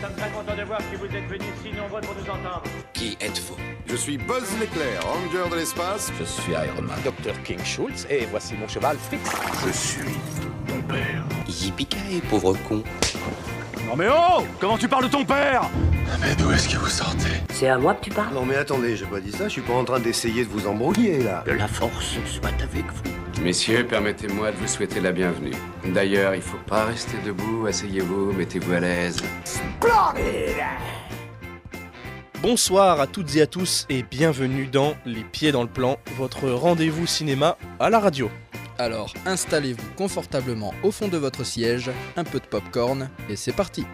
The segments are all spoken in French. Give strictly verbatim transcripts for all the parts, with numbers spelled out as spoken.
sommes très contents de voir que vous êtes venus si nombreux pour nous entendre. Qui êtes-vous? Je suis Buzz l'éclair, ranger de l'espace. Je suis Iron Man. Docteur King Schultz, et voici mon cheval Fritz. Je suis ton père. Yippee-ki-yay, pauvre con. Non mais oh! Comment tu parles de ton père? Mais d'où est-ce que vous sortez? C'est à moi que tu parles? Non mais attendez, j'ai pas dit ça, je suis pas en train d'essayer de vous embrouiller là. Que la force soit avec vous. Messieurs, permettez-moi de vous souhaiter la bienvenue. D'ailleurs, il faut pas rester debout, asseyez-vous, mettez-vous à l'aise. Bonsoir à toutes et à tous et bienvenue dans Les Pieds dans le Plan, votre rendez-vous cinéma à la radio. Alors installez-vous confortablement au fond de votre siège, un peu de popcorn et c'est parti.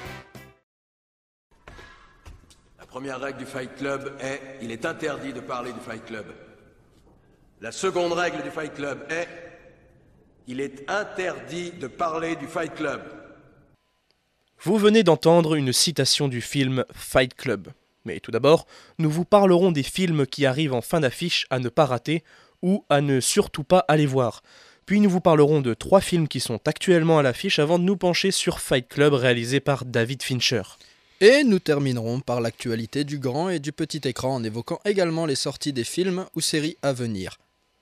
La première règle du Fight Club est « Il est interdit de parler du Fight Club ». La seconde règle du Fight Club est « Il est interdit de parler du Fight Club ». Vous venez d'entendre une citation du film Fight Club. Mais tout d'abord, nous vous parlerons des films qui arrivent en fin d'affiche à ne pas rater ou à ne surtout pas aller voir. Puis nous vous parlerons de trois films qui sont actuellement à l'affiche avant de nous pencher sur Fight Club réalisé par David Fincher. Et nous terminerons par l'actualité du grand et du petit écran en évoquant également les sorties des films ou séries à venir.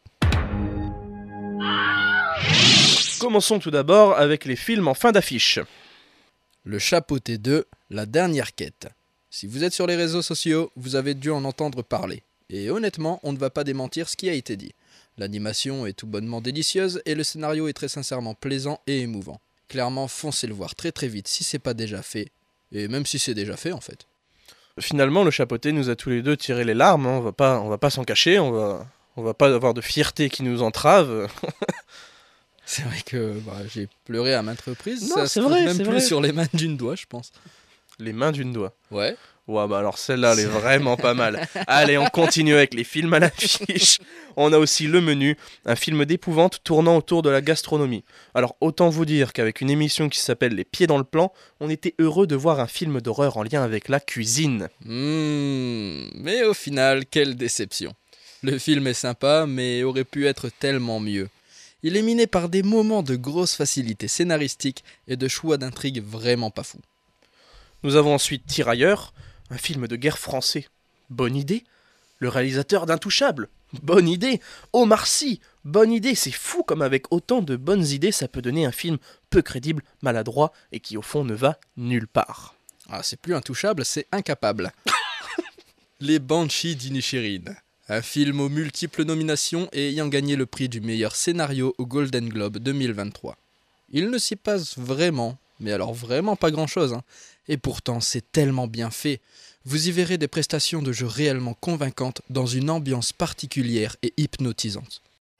Commençons tout d'abord avec les films en fin d'affiche. Le Chapeauté deux, La Dernière Quête. Si vous êtes sur les réseaux sociaux, vous avez dû en entendre parler. Et honnêtement, on ne va pas démentir ce qui a été dit. L'animation est tout bonnement délicieuse et le scénario est très sincèrement plaisant et émouvant. Clairement, foncez le voir très très vite si c'est pas déjà fait. Et même si c'est déjà fait en fait. Finalement, le Chapeauté nous a tous les deux tiré les larmes, hein. on va pas, on va pas s'en cacher, on va, on va pas avoir de fierté qui nous entrave. C'est vrai que bah, j'ai pleuré à maintes reprises, Non, ça c'est se vrai, trouve même c'est plus vrai. sur les mains d'une doigt je pense. Les mains d'une doigt. Ouais. Ouais, bah alors celle-là, elle est vraiment pas mal. Allez, on continue avec les films à l'affiche. On a aussi Le Menu, un film d'épouvante tournant autour de la gastronomie. Alors, autant vous dire qu'avec une émission qui s'appelle Les Pieds dans le Plan, on était heureux de voir un film d'horreur en lien avec la cuisine. Mmh, mais au final, quelle déception. Le film est sympa, mais aurait pu être tellement mieux. Il est miné par des moments de grosse facilité scénaristique et de choix d'intrigue vraiment pas fous. Nous avons ensuite Tirailleurs, un film de guerre français. Bonne idée. Le réalisateur d'Intouchable. Bonne idée. Omar Sy. Bonne idée. C'est fou comme avec autant de bonnes idées, ça peut donner un film peu crédible, maladroit et qui au fond ne va nulle part. Ah, c'est plus Intouchable, c'est Incapable. Les Banshees d'Inisherin. Un film aux multiples nominations et ayant gagné le prix du meilleur scénario au Golden Globe deux mille vingt-trois. Il ne s'y passe vraiment, mais alors vraiment pas grand-chose, hein. Et pourtant, c'est tellement bien fait. Vous y verrez des prestations de jeu réellement convaincantes dans une ambiance particulière et hypnotisante.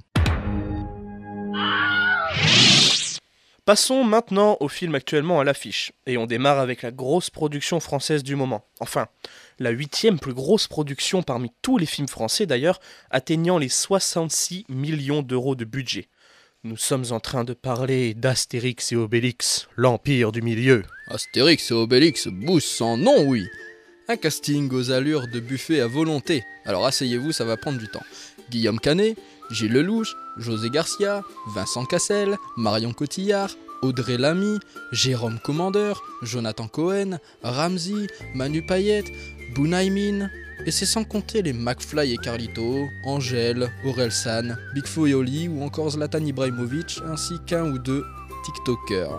Passons maintenant au film actuellement à l'affiche. Et on démarre avec la grosse production française du moment. Enfin, la huitième plus grosse production parmi tous les films français d'ailleurs, atteignant les soixante-six millions d'euros de budget. Nous sommes en train de parler d'Astérix et Obélix, l'Empire du Milieu. Astérix et Obélix, bousse sans nom, oui. Un casting aux allures de buffet à volonté. Alors asseyez-vous, ça va prendre du temps. Guillaume Canet, Gilles Lelouch, José Garcia, Vincent Cassel, Marion Cotillard, Audrey Lamy, Jérôme Commandeur, Jonathan Cohen, Ramzy, Manu Payette, Bunaimin. Et c'est sans compter les McFly et Carlito, Angèle, Orelsan, Big Flo et Oli ou encore Zlatan Ibrahimovic, ainsi qu'un ou deux TikTokers.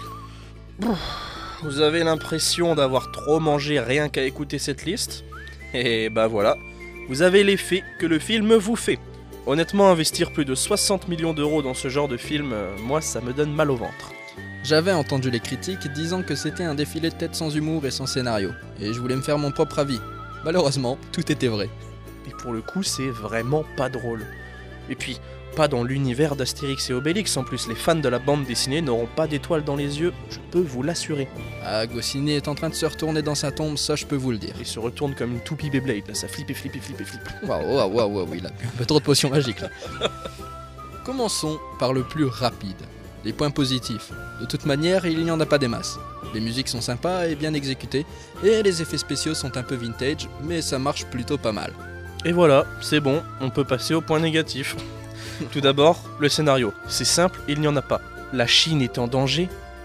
Vous avez l'impression d'avoir trop mangé rien qu'à écouter cette liste? Et bah voilà, vous avez l'effet que le film vous fait. Honnêtement, investir plus de soixante millions d'euros dans ce genre de film, euh, moi ça me donne mal au ventre. J'avais entendu les critiques disant que c'était un défilé de têtes sans humour et sans scénario, et je voulais me faire mon propre avis. Malheureusement, tout était vrai. Et pour le coup, c'est vraiment pas drôle. Et puis, pas dans l'univers d'Astérix et Obélix, en plus les fans de la bande dessinée n'auront pas d'étoiles dans les yeux, je peux vous l'assurer. Ah, Goscinny est en train de se retourner dans sa tombe, ça je peux vous le dire. Il se retourne comme une toupie Beyblade, là ça flippe et flippe et flippe et flippe. Waouh, waouh, waouh, waouh, il a bu un peu trop de potions magiques là. Commençons par le plus rapide. Les points positifs. De toute manière, il n'y en a pas des masses. Les musiques sont sympas et bien exécutées, et les effets spéciaux sont un peu vintage, mais ça marche plutôt pas mal. Et voilà, c'est bon, on peut passer au point négatif. Tout d'abord, le scénario. C'est simple, il n'y en a pas. La Chine est en danger,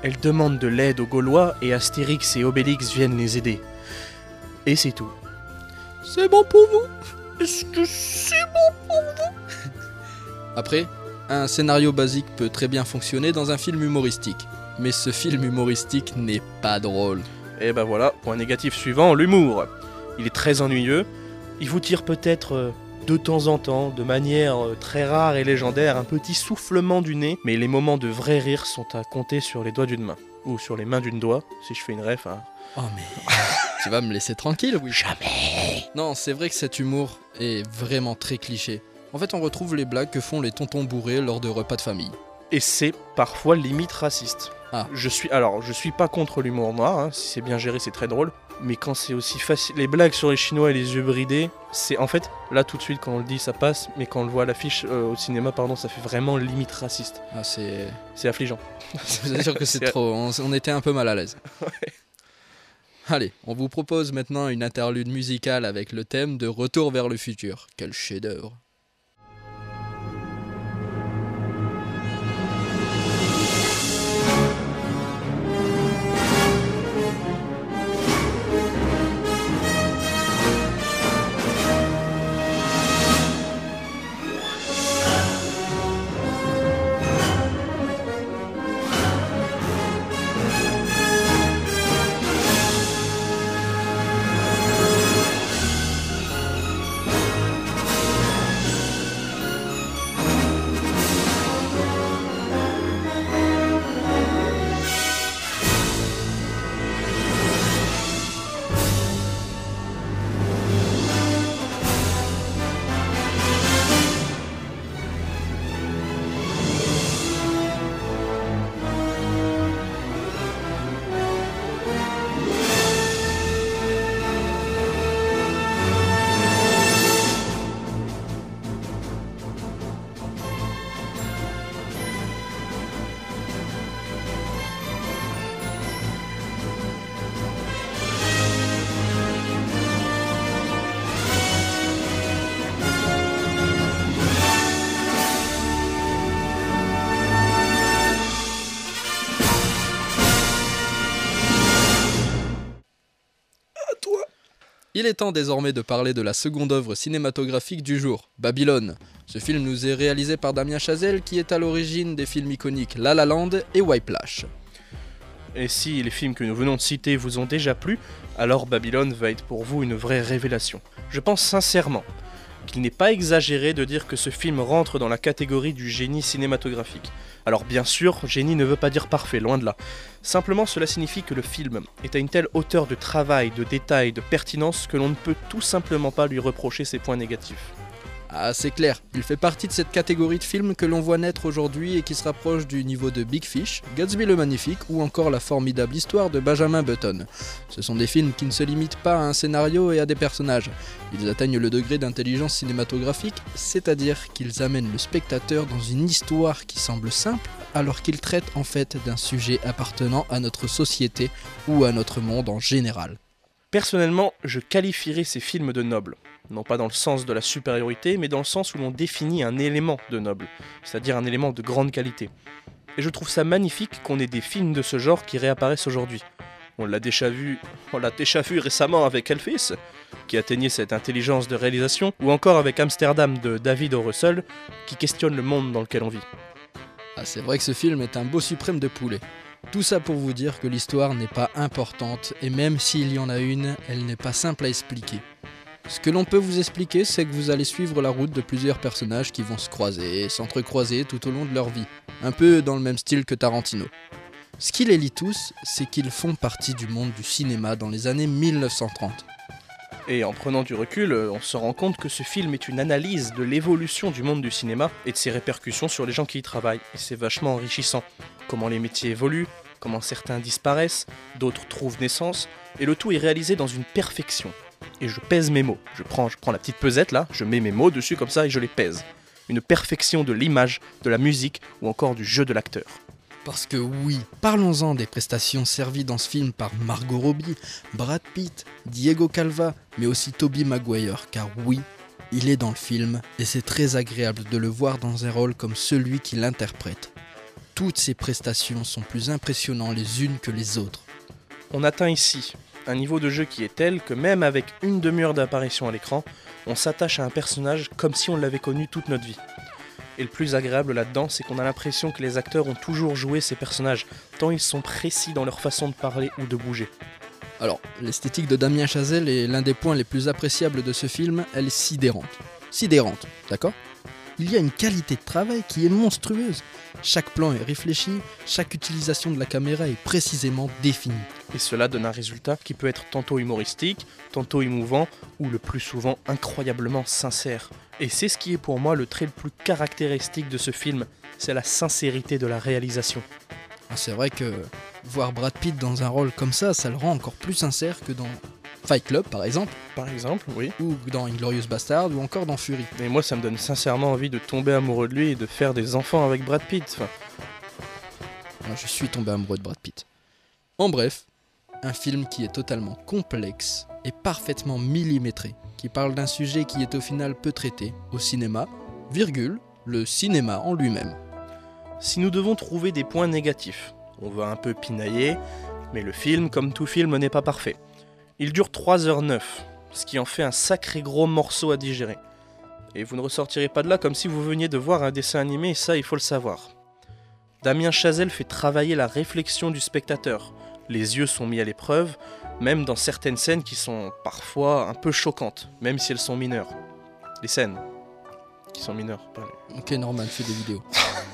Elle demande de l'aide aux Gaulois et Astérix et Obélix viennent les aider. Et c'est tout. C'est bon pour vous? Est-ce que c'est bon pour vous? Après, un scénario basique peut très bien fonctionner dans un film humoristique. Mais ce film humoristique n'est pas drôle. Et ben voilà, point négatif suivant, l'humour. Il est très ennuyeux. Il vous tire peut-être euh, de temps en temps, de manière euh, très rare et légendaire, un petit soufflement du nez. Mais les moments de vrai rire sont à compter sur les doigts d'une main. Ou sur les mains d'une doigt, si je fais une ref. Hein. Oh mais... tu vas me laisser tranquille, oui? Jamais. Non, c'est vrai que cet humour est vraiment très cliché. En fait, on retrouve les blagues que font les tontons bourrés lors de repas de famille. Et c'est parfois limite raciste. Ah. Je suis, alors, je suis pas contre l'humour noir, hein, si c'est bien géré, c'est très drôle. Mais quand c'est aussi facile, les blagues sur les Chinois et les yeux bridés, c'est en fait, là tout de suite quand on le dit ça passe, mais quand on le voit à l'affiche euh, au cinéma, pardon, ça fait vraiment limite raciste. Ah, c'est... C'est affligeant. Je vous assure que c'est, c'est trop, on, on était un peu mal à l'aise. Ouais. Allez, on vous propose maintenant une interlude musicale avec le thème de Retour vers le futur. Quel chef-d'œuvre! Il est temps désormais de parler de la seconde œuvre cinématographique du jour, Babylone. Ce film nous est réalisé par Damien Chazelle qui est à l'origine des films iconiques La La Land et Whiplash. Et si les films que nous venons de citer vous ont déjà plu, alors Babylone va être pour vous une vraie révélation. Je pense sincèrement qu'il n'est pas exagéré de dire que ce film rentre dans la catégorie du génie cinématographique. Alors bien sûr, génie ne veut pas dire parfait, loin de là. Simplement cela signifie que le film est à une telle hauteur de travail, de détail, de pertinence que l'on ne peut tout simplement pas lui reprocher ses points négatifs. Ah, c'est clair, il fait partie de cette catégorie de films que l'on voit naître aujourd'hui et qui se rapproche du niveau de Big Fish, Gatsby le Magnifique ou encore la formidable histoire de Benjamin Button. Ce sont des films qui ne se limitent pas à un scénario et à des personnages. Ils atteignent le degré d'intelligence cinématographique, c'est-à-dire qu'ils amènent le spectateur dans une histoire qui semble simple alors qu'ils traitent en fait d'un sujet appartenant à notre société ou à notre monde en général. Personnellement, je qualifierais ces films de nobles. Non pas dans le sens de la supériorité, mais dans le sens où l'on définit un élément de noble, c'est-à-dire un élément de grande qualité. Et je trouve ça magnifique qu'on ait des films de ce genre qui réapparaissent aujourd'hui. On l'a déjà vu, on l'a déjà vu récemment avec Elvis, qui atteignait cette intelligence de réalisation, ou encore avec Amsterdam de David O. Russell, qui questionne le monde dans lequel on vit. Ah, c'est vrai que ce film est un beau suprême de poulet. Tout ça pour vous dire que l'histoire n'est pas importante, et même s'il y en a une, elle n'est pas simple à expliquer. Ce que l'on peut vous expliquer, c'est que vous allez suivre la route de plusieurs personnages qui vont se croiser, s'entrecroiser tout au long de leur vie, un peu dans le même style que Tarantino. Ce qui les lie tous, c'est qu'ils font partie du monde du cinéma dans les années mille neuf cent trente. Et en prenant du recul, on se rend compte que ce film est une analyse de l'évolution du monde du cinéma et de ses répercussions sur les gens qui y travaillent. Et c'est vachement enrichissant. Comment les métiers évoluent, comment certains disparaissent, d'autres trouvent naissance, et le tout est réalisé dans une perfection. Et je pèse mes mots. Je prends, je prends la petite pesette là, je mets mes mots dessus comme ça et je les pèse. Une perfection de l'image, de la musique ou encore du jeu de l'acteur. Parce que oui, parlons-en des prestations servies dans ce film par Margot Robbie, Brad Pitt, Diego Calva, mais aussi Tobey Maguire, car oui, il est dans le film et c'est très agréable de le voir dans un rôle comme celui qui l'interprète. toutes ses prestations sont plus impressionnantes les unes que les autres. On atteint ici un niveau de jeu qui est tel que même avec une demi-heure d'apparition à l'écran, on s'attache à un personnage comme si on l'avait connu toute notre vie. Et le plus agréable là-dedans, c'est qu'on a l'impression que les acteurs ont toujours joué ces personnages, tant ils sont précis dans leur façon de parler ou de bouger. Alors, l'esthétique de Damien Chazelle est l'un des points les plus appréciables de ce film, elle est sidérante. Sidérante, d'accord ? Il y a une qualité de travail qui est monstrueuse. Chaque plan est réfléchi, chaque utilisation de la caméra est précisément définie. Et cela donne un résultat qui peut être tantôt humoristique, tantôt émouvant, ou le plus souvent incroyablement sincère. Et c'est ce qui est pour moi le trait le plus caractéristique de ce film, c'est la sincérité de la réalisation. Ah, c'est vrai que voir Brad Pitt dans un rôle comme ça, ça le rend encore plus sincère que dans Fight Club par exemple. Par exemple, oui. Ou dans Inglourious Bastard, ou encore dans Fury. Et moi ça me donne sincèrement envie de tomber amoureux de lui et de faire des enfants avec Brad Pitt. Enfin... Moi, je suis tombé amoureux de Brad Pitt. En bref, un film qui est totalement complexe et parfaitement millimétré, qui parle d'un sujet qui est au final peu traité au cinéma, virgule, le cinéma en lui-même. Si nous devons trouver des points négatifs, on va un peu pinailler, mais le film, comme tout film, n'est pas parfait. Il dure trois heures neuf, ce qui en fait un sacré gros morceau à digérer. Et vous ne ressortirez pas de là comme si vous veniez de voir un dessin animé, et ça il faut le savoir. Damien Chazelle fait travailler la réflexion du spectateur. Les yeux sont mis à l'épreuve, même dans certaines scènes qui sont parfois un peu choquantes, même si elles sont mineures. Les scènes qui sont mineures, pas les... Ok, normal, fais des vidéos.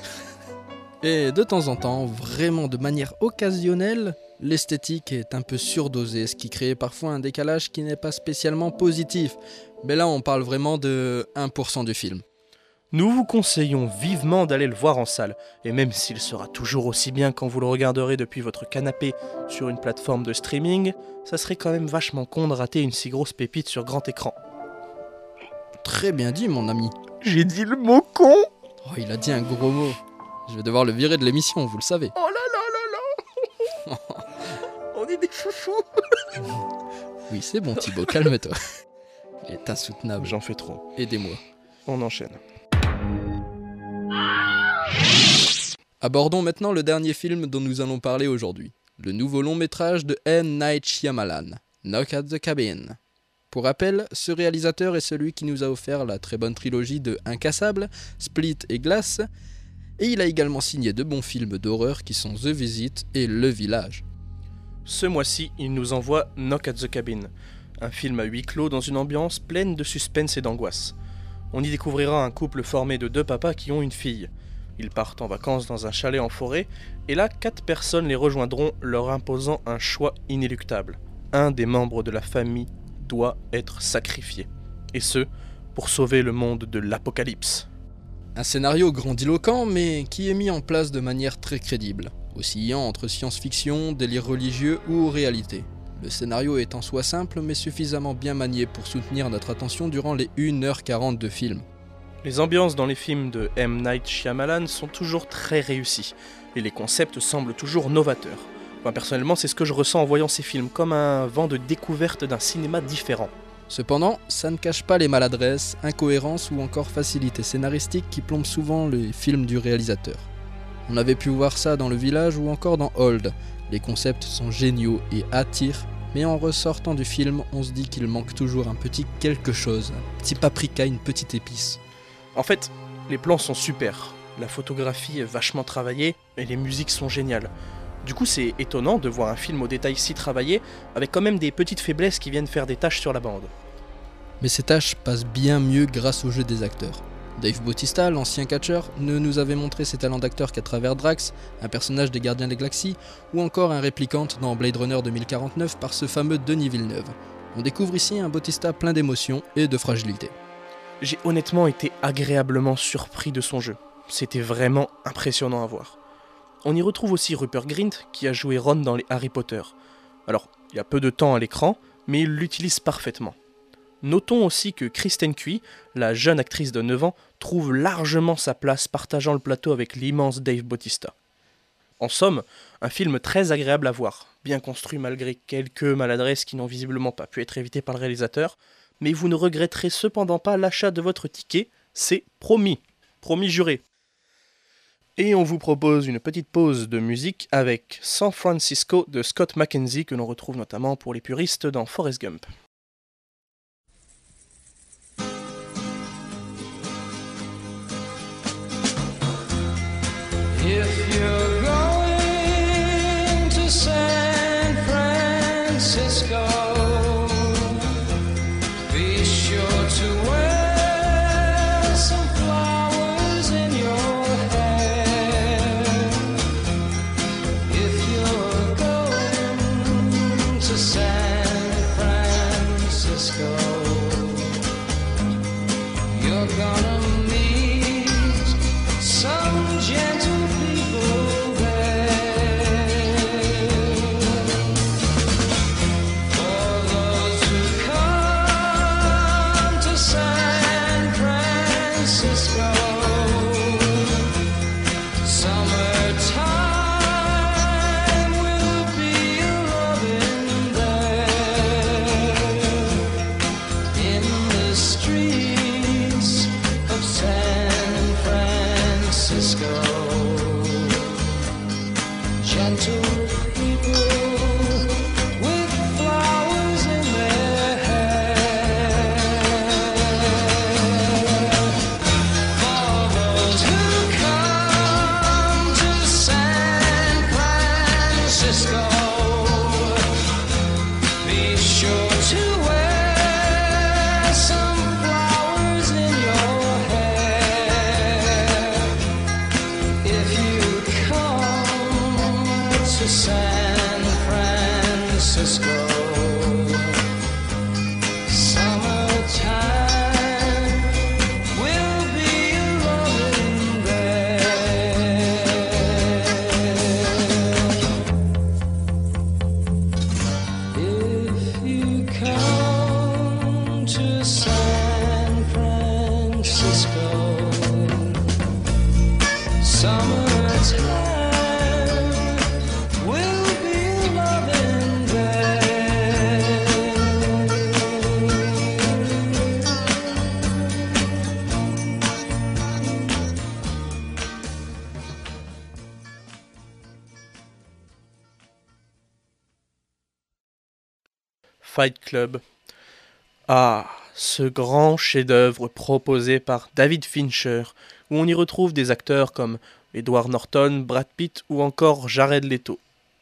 Et de temps en temps, vraiment de manière occasionnelle, l'esthétique est un peu surdosée, ce qui crée parfois un décalage qui n'est pas spécialement positif. Mais là, on parle vraiment de un pour cent du film. Nous vous conseillons vivement d'aller le voir en salle, et même s'il sera toujours aussi bien quand vous le regarderez depuis votre canapé sur une plateforme de streaming, ça serait quand même vachement con de rater une si grosse pépite sur grand écran. Très bien dit, mon ami. J'ai dit le mot con. Oh, il a dit un gros mot. Je vais devoir le virer de l'émission, vous le savez. Oh là là là là. On est des foufous. Oui, c'est bon Thibaut, calme-toi. Il est insoutenable. J'en fais trop. Aidez-moi. On enchaîne. Abordons maintenant le dernier film dont nous allons parler aujourd'hui. Le nouveau long métrage de M. Night Shyamalan, Knock at the Cabin. Pour rappel, ce réalisateur est celui qui nous a offert la très bonne trilogie de Incassable, Split et Glass, et il a également signé de bons films d'horreur qui sont The Visit et Le Village. Ce mois-ci, il nous envoie Knock at the Cabin, un film à huis clos dans une ambiance pleine de suspense et d'angoisse. On y découvrira un couple formé de deux papas qui ont une fille. Ils partent en vacances dans un chalet en forêt, et là, quatre personnes les rejoindront, leur imposant un choix inéluctable. Un des membres de la famille doit être sacrifié. Et ce, pour sauver le monde de l'apocalypse. Un scénario grandiloquent, mais qui est mis en place de manière très crédible, oscillant entre science-fiction, délire religieux ou réalité. Le scénario est en soi simple, mais suffisamment bien manié pour soutenir notre attention durant les une heure quarante de film. Les ambiances dans les films de M. Night Shyamalan sont toujours très réussies, et les concepts semblent toujours novateurs. Enfin, personnellement, c'est ce que je ressens en voyant ces films, comme un vent de découverte d'un cinéma différent. Cependant, ça ne cache pas les maladresses, incohérences ou encore facilités scénaristiques qui plombent souvent les films du réalisateur. On avait pu voir ça dans Le Village ou encore dans Old. Les concepts sont géniaux et attirent, mais en ressortant du film, on se dit qu'il manque toujours un petit quelque chose, un petit paprika, une petite épice. En fait, les plans sont super, la photographie est vachement travaillée et les musiques sont géniales. Du coup, c'est étonnant de voir un film au détail si travaillé, avec quand même des petites faiblesses qui viennent faire des taches sur la bande. Mais ces tâches passent bien mieux grâce au jeu des acteurs. Dave Bautista, l'ancien catcheur, ne nous avait montré ses talents d'acteur qu'à travers Drax, un personnage des Gardiens des Galaxies, ou encore un réplicante dans Blade Runner deux mille quarante-neuf par ce fameux Denis Villeneuve. On découvre ici un Bautista plein d'émotions et de fragilité. J'ai honnêtement été agréablement surpris de son jeu. C'était vraiment impressionnant à voir. On y retrouve aussi Rupert Grint, qui a joué Ron dans les Harry Potter. Alors, il y a peu de temps à l'écran, mais il l'utilise parfaitement. Notons aussi que Kristen Cui, la jeune actrice de neuf ans, trouve largement sa place partageant le plateau avec l'immense Dave Bautista. En somme, un film très agréable à voir, bien construit malgré quelques maladresses qui n'ont visiblement pas pu être évitées par le réalisateur, mais vous ne regretterez cependant pas l'achat de votre ticket, c'est promis, promis juré. Et on vous propose une petite pause de musique avec San Francisco de Scott McKenzie que l'on retrouve notamment pour les puristes dans Forrest Gump. If you're going to San Francisco, be sure to wear some flowers in your hair. If you're going to San Francisco, you're gonna meet some gentle Fight Club. Ah, ce grand chef-d'œuvre proposé par David Fincher, où on y retrouve des acteurs comme Edward Norton, Brad Pitt ou encore Jared Leto.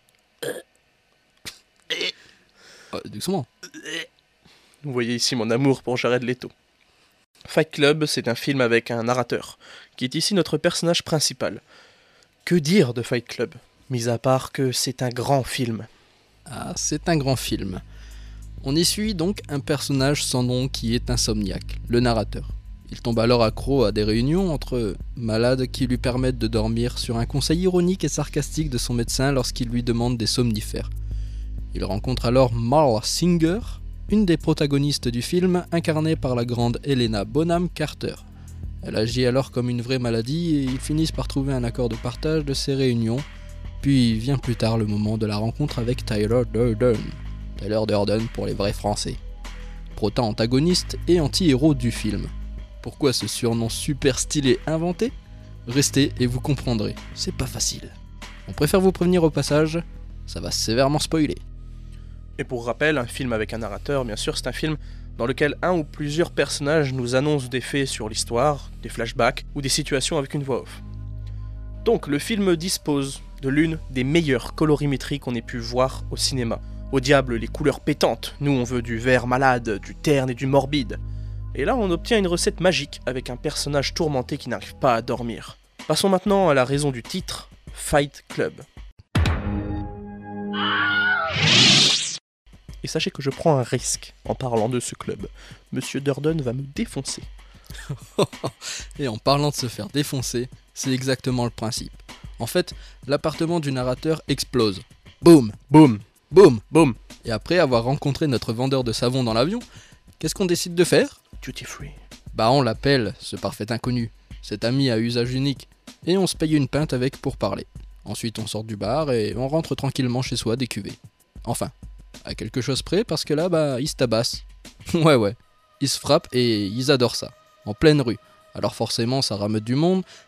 Euh, doucement. Vous voyez ici mon amour pour Jared Leto. Fight Club, c'est un film avec un narrateur, qui est ici notre personnage principal. Que dire de Fight Club, mis à part que c'est un grand film? Ah, c'est un grand film. On y suit donc un personnage sans nom qui est insomniaque, le narrateur. Il tombe alors accro à des réunions entre malades qui lui permettent de dormir sur un conseil ironique et sarcastique de son médecin lorsqu'il lui demande des somnifères. Il rencontre alors Marla Singer, une des protagonistes du film, incarnée par la grande Helena Bonham Carter. Elle agit alors comme une vraie maladie et ils finissent par trouver un accord de partage de ces réunions, puis vient plus tard le moment de la rencontre avec Tyler Durden. Tyler Durden pour les vrais Français. Prota-antagoniste et anti-héros du film. Pourquoi ce surnom super stylé inventé? Restez et vous comprendrez, c'est pas facile. On préfère vous prévenir au passage, ça va sévèrement spoiler. Et pour rappel, un film avec un narrateur, bien sûr, c'est un film dans lequel un ou plusieurs personnages nous annoncent des faits sur l'histoire, des flashbacks ou des situations avec une voix off. Donc le film dispose de l'une des meilleures colorimétries qu'on ait pu voir au cinéma. Au diable les couleurs pétantes, nous on veut du vert malade, du terne et du morbide. Et là on obtient une recette magique avec un personnage tourmenté qui n'arrive pas à dormir. Passons maintenant à la raison du titre, Fight Club. Et sachez que je prends un risque en parlant de ce club. Monsieur Durden va me défoncer. Et en parlant de se faire défoncer, c'est exactement le principe. En fait, l'appartement du narrateur explose. Boum, boum, boum, boum. Et après avoir rencontré notre vendeur de savon dans l'avion, qu'est-ce qu'on décide de faire? Duty free. Bah on l'appelle, ce parfait inconnu, cet ami à usage unique, et on se paye une pinte avec pour parler. Ensuite on sort du bar et on rentre tranquillement chez soi décuvé. Enfin, à quelque chose près parce que là, bah, ils se tabassent. ouais ouais, ils se frappent et ils adorent ça, en pleine rue. Alors forcément ça rameute du monde,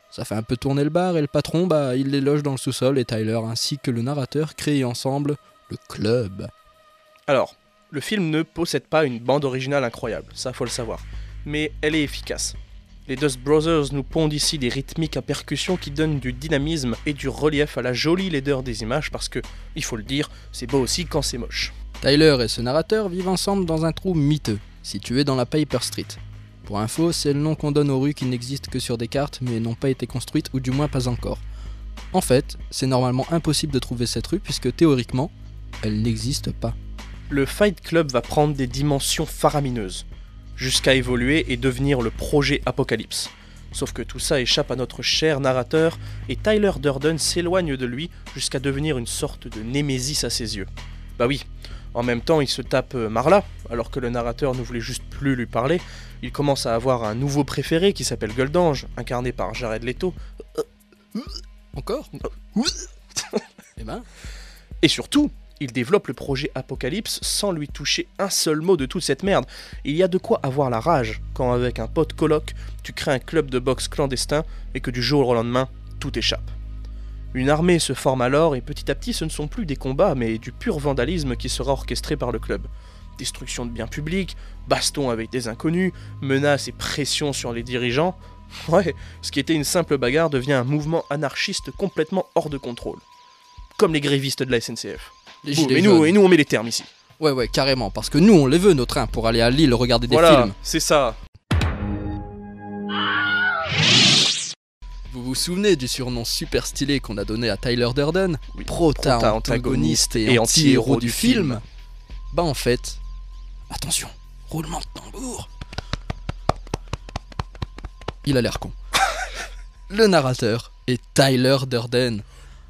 Ça fait un peu tourner le bar et le patron, bah, il les loge dans le sous-sol et Tyler ainsi que le narrateur créent ensemble le club. Alors, le film ne possède pas une bande originale incroyable, ça faut le savoir, mais elle est efficace. Les Dust Brothers nous pondent ici des rythmiques à percussion qui donnent du dynamisme et du relief à la jolie laideur des images parce que, il faut le dire, c'est beau aussi quand c'est moche. Tyler et ce narrateur vivent ensemble dans un trou miteux, situé dans la Piper Street. Pour info, c'est le nom qu'on donne aux rues qui n'existent que sur des cartes mais n'ont pas été construites ou du moins pas encore. En fait, c'est normalement impossible de trouver cette rue puisque théoriquement, elle n'existe pas. Le Fight Club va prendre des dimensions faramineuses, jusqu'à évoluer et devenir le projet Apocalypse. Sauf que tout ça échappe à notre cher narrateur et Tyler Durden s'éloigne de lui jusqu'à devenir une sorte de némésis à ses yeux. Bah oui, en même temps il se tape Marla, alors que le narrateur ne voulait juste plus lui parler. Il commence à avoir un nouveau préféré qui s'appelle Gueule d'Ange, incarné par Jared Leto. Encore Eh ben. Et surtout, il développe le projet Apocalypse sans lui toucher un seul mot de toute cette merde. Il y a de quoi avoir la rage quand avec un pote coloc, tu crées un club de boxe clandestin et que du jour au lendemain, tout échappe. Une armée se forme alors et petit à petit ce ne sont plus des combats mais du pur vandalisme qui sera orchestré par le club. Destruction de biens publics, baston avec des inconnus, menaces et pression sur les dirigeants. Ouais, ce qui était une simple bagarre devient un mouvement anarchiste complètement hors de contrôle. Comme les grévistes de la S N C F. Les Bon, gilets et, nous, jaunes. et nous on met les termes ici. Ouais, ouais, carrément, parce que nous, on les veut, nos trains, pour aller à Lille regarder des Voilà, films. c'est ça. Vous vous souvenez du surnom super stylé qu'on a donné à Tyler Durden, Oui, prota-antagoniste et, et anti-héros anti-héros du du film. film. Bah en fait, attention, roulement de tambour. Il a l'air con. Le narrateur est Tyler Durden.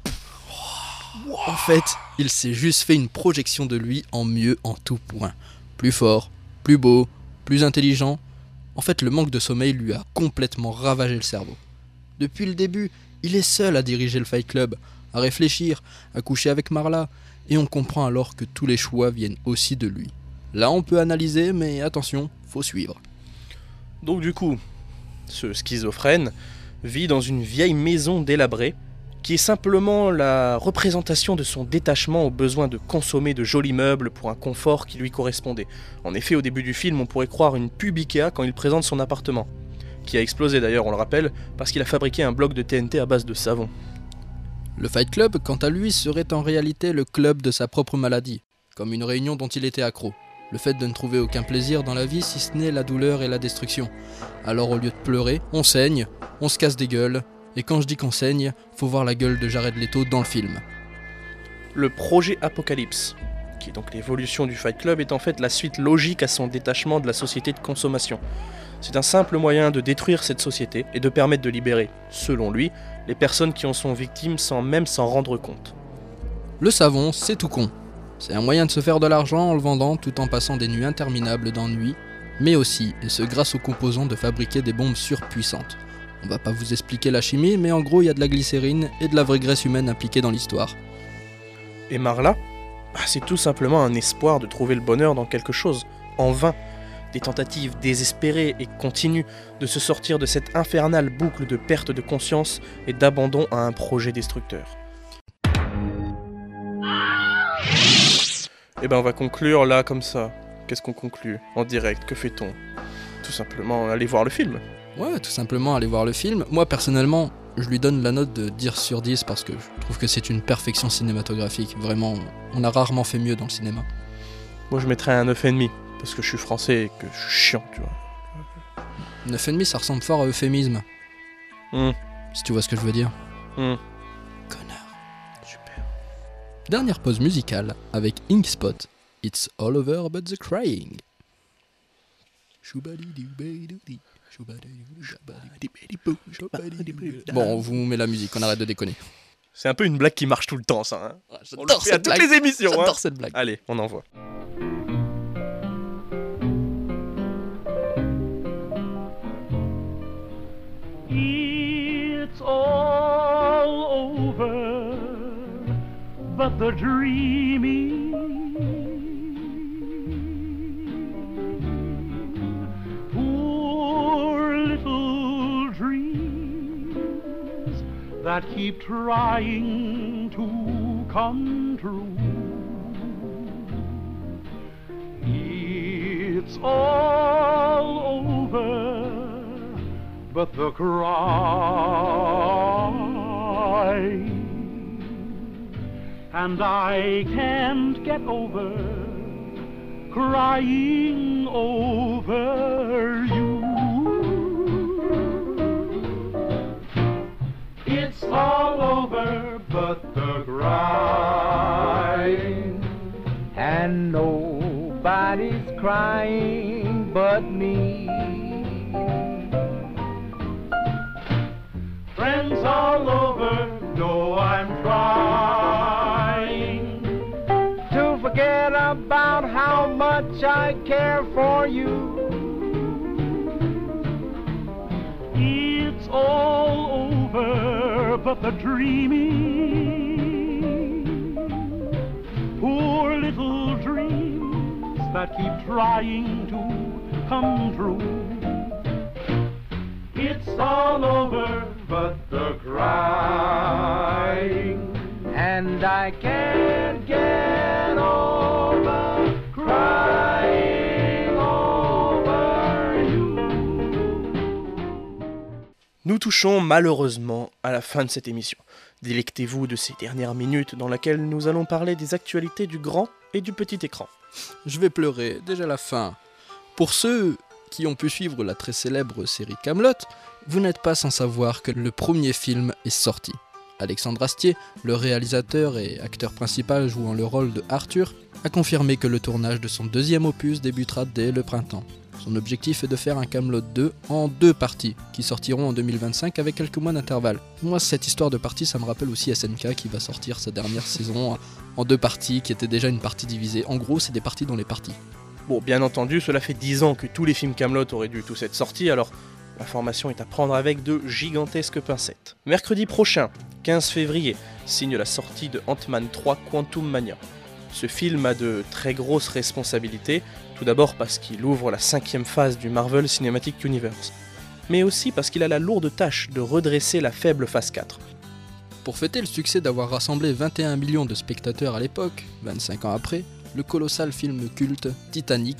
En fait, il s'est juste fait une projection de lui en mieux en tout point. Plus fort, plus beau, plus intelligent. En fait, le manque de sommeil lui a complètement ravagé le cerveau. Depuis le début, il est seul à diriger le Fight Club, à réfléchir, à coucher avec Marla, et on comprend alors que tous les choix viennent aussi de lui. Là, on peut analyser, mais attention, faut suivre. Donc du coup, ce schizophrène vit dans une vieille maison délabrée, qui est simplement la représentation de son détachement au besoin de consommer de jolis meubles pour un confort qui lui correspondait. En effet, au début du film, on pourrait croire une pub Ikea quand il présente son appartement, qui a explosé d'ailleurs, on le rappelle, parce qu'il a fabriqué un bloc de T N T à base de savon. Le Fight Club, quant à lui, serait en réalité le club de sa propre maladie, comme une réunion dont il était accro. Le fait de ne trouver aucun plaisir dans la vie si ce n'est la douleur et la destruction. Alors au lieu de pleurer, on saigne, on se casse des gueules, et quand je dis qu'on saigne, faut voir la gueule de Jared Leto dans le film. Le projet Apocalypse, qui est donc l'évolution du Fight Club, est en fait la suite logique à son détachement de la société de consommation. C'est un simple moyen de détruire cette société et de permettre de libérer, selon lui, les personnes qui en sont victimes sans même s'en rendre compte. Le savon, c'est tout con. C'est un moyen de se faire de l'argent en le vendant tout en passant des nuits interminables d'ennui, mais aussi, et ce grâce aux composants, de fabriquer des bombes surpuissantes. On va pas vous expliquer la chimie, mais en gros il y a de la glycérine et de la vraie graisse humaine impliquée dans l'histoire. Et Marla, bah, c'est tout simplement un espoir de trouver le bonheur dans quelque chose, en vain. Des tentatives désespérées et continues de se sortir de cette infernale boucle de perte de conscience et d'abandon à un projet destructeur. Et ben on va conclure là comme ça. Qu'est-ce qu'on conclut en direct? Que fait-on? Tout simplement aller voir le film. Ouais, tout simplement aller voir le film. Moi personnellement, je lui donne la note de dix sur dix parce que je trouve que c'est une perfection cinématographique. Vraiment, on a rarement fait mieux dans le cinéma. Moi je mettrais un neuf virgule cinq parce que je suis français et que je suis chiant, tu vois. neuf virgule cinq, ça ressemble fort à euphémisme. Mm. Si tu vois ce que je veux dire. Mm. Connard. Super. Dernière pause musicale avec Inkspot. It's all over but the crying. Bon, on vous met la musique, on arrête de déconner. C'est un peu une blague qui marche tout le temps, ça. Hein. Ouais, On le fait à toutes les émissions. J'adore Hein. cette blague. Allez, on envoie. It's all over, but the dreaming. Poor little dream. that keep trying to come true. It's all over, but the crying, and I can't get over crying over you. It's all over, but the crying, and nobody's crying but me. Friends all over know I'm trying to forget about how much I care for you. It's all over, but the dreaming, poor little dreams that keep trying to come true. It's all over, but the crying, and I can't get over crying over you. Nous touchons malheureusement à la fin de cette émission. Délectez-vous de ces dernières minutes dans lesquelles nous allons parler des actualités du grand et du petit écran. Je vais pleurer, déjà la fin. Pour ceux qui ont pu suivre la très célèbre série Kaamelott, vous n'êtes pas sans savoir que le premier film est sorti. Alexandre Astier, le réalisateur et acteur principal jouant le rôle de Arthur, a confirmé que le tournage de son deuxième opus débutera dès le printemps. Son objectif est de faire un Kaamelott deux en deux parties, qui sortiront en deux mille vingt-cinq avec quelques mois d'intervalle. Moi, cette histoire de parties, ça me rappelle aussi S N K qui va sortir sa dernière saison en deux parties, qui était déjà une partie divisée. En gros, c'est des parties dans les parties. Bon, bien entendu, cela fait dix ans que tous les films Kaamelott auraient dû tous être sortis, alors l'information est à prendre avec de gigantesques pincettes. Mercredi prochain, quinze février, signe la sortie de Ant-Man trois Quantum Mania. Ce film a de très grosses responsabilités, tout d'abord parce qu'il ouvre la cinquième phase du Marvel Cinematic Universe, mais aussi parce qu'il a la lourde tâche de redresser la faible phase quatre. Pour fêter le succès d'avoir rassemblé vingt et un millions de spectateurs à l'époque, vingt-cinq ans après, le colossal film culte Titanic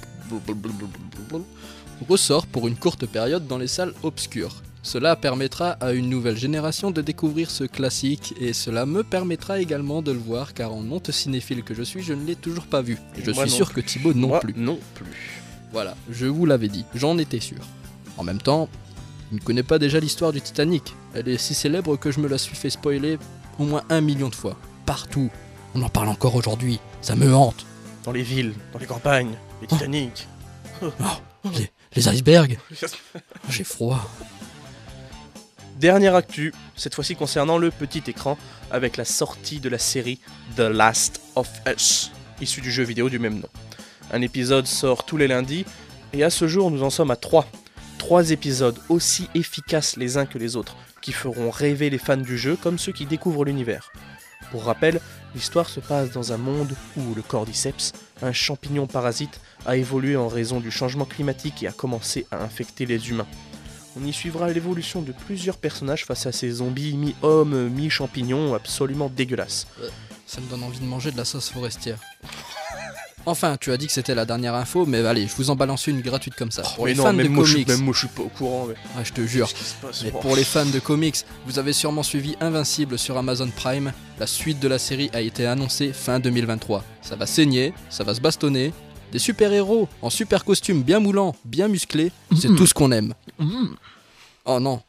ressort pour une courte période dans les salles obscures. Cela permettra à une nouvelle génération de découvrir ce classique et cela me permettra également de le voir car en honte cinéphile que je suis, je ne l'ai toujours pas vu. Et je Moi suis non sûr plus. que Thibaut non Moi plus. non plus. Voilà, je vous l'avais dit, j'en étais sûr. En même temps, il ne connaît pas déjà l'histoire du Titanic. Elle est si célèbre que je me la suis fait spoiler au moins un million de fois. Partout. On en parle encore aujourd'hui. Ça me hante. Dans les villes, dans les campagnes, les Titanic. Oh, les, les icebergs. J'ai froid. Dernière actu, cette fois-ci concernant le petit écran, avec la sortie de la série The Last of Us, issue du jeu vidéo du même nom. Un épisode sort tous les lundis, et à ce jour nous en sommes à trois. Trois épisodes aussi efficaces les uns que les autres, qui feront rêver les fans du jeu comme ceux qui découvrent l'univers. Pour rappel, l'histoire se passe dans un monde où le cordyceps, un champignon parasite, a évolué en raison du changement climatique et a commencé à infecter les humains. On y suivra l'évolution de plusieurs personnages face à ces zombies mi-hommes, mi-champignons absolument dégueulasses. Ça me donne envie de manger de la sauce forestière. Enfin, tu as dit que c'était la dernière info, mais allez, je vous en balance une gratuite comme ça. Pour Oui, les non, fans même de moi, je, comics, même moi je suis pas au courant. Mais... ah, je te jure. Qu'est-ce qui se passe ? Mais Oh. pour les fans de comics, vous avez sûrement suivi Invincible sur Amazon Prime. La suite de la série a été annoncée fin deux mille vingt-trois. Ça va saigner, ça va se bastonner. Des super-héros en super costumes bien moulants, bien musclés, c'est Mhm. tout ce qu'on aime. Mhm. Oh non.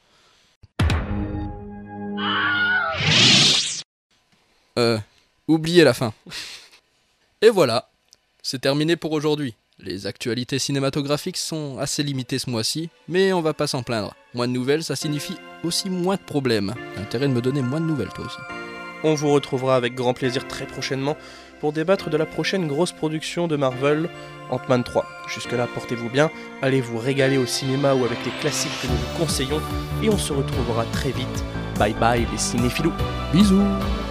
Euh, oubliez la fin. Et voilà, c'est terminé pour aujourd'hui. Les actualités cinématographiques sont assez limitées ce mois-ci, mais on va pas s'en plaindre. Moins de nouvelles, ça signifie aussi moins de problèmes. T'as intérêt de me donner moins de nouvelles, toi aussi. On vous retrouvera avec grand plaisir très prochainement pour débattre de la prochaine grosse production de Marvel, Ant-Man trois. Jusque-là, portez-vous bien, allez vous régaler au cinéma ou avec les classiques que nous vous conseillons, et on se retrouvera très vite. Bye bye les cinéphilos. Bisous.